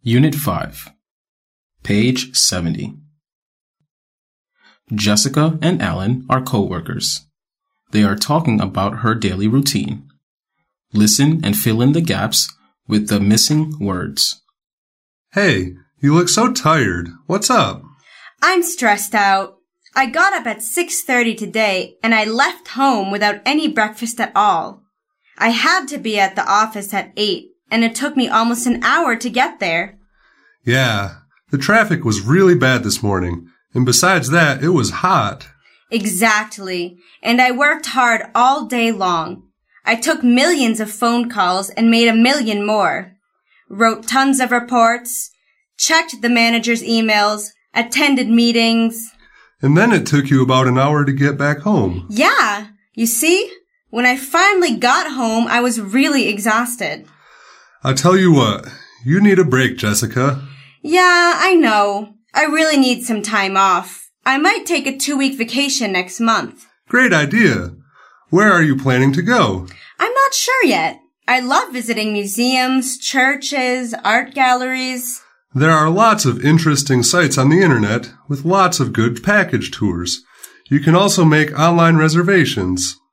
Unit 5, page 70. Jessica and Alan are co-workers. They are talking about her daily routine. Listen and fill in the gaps with the missing words. Hey, you look so tired. What's up? I'm stressed out. I got up at 6:30 today and I left home without any breakfast at all. I had to be at the office at 8 and it took me almost an hour to get there. Yeah, the traffic was really bad this morning. And besides that, it was hot. Exactly. And I worked hard all day long. I took millions of phone calls and made a million more. Wrote tons of reports, checked the manager's emails, attended meetings. And then it took you about an hour to get back home. Yeah. You see? When I finally got home, I was really exhausted. I tell you what, you need a break, Jessica. Yeah, I know. I really need some time off. I might take a 2-week vacation next month. Great idea. Where are you planning to go? I'm not sure yet. I love visiting museums, churches, art galleries. There are lots of interesting sites on the internet with lots of good package tours. You can also make online reservations.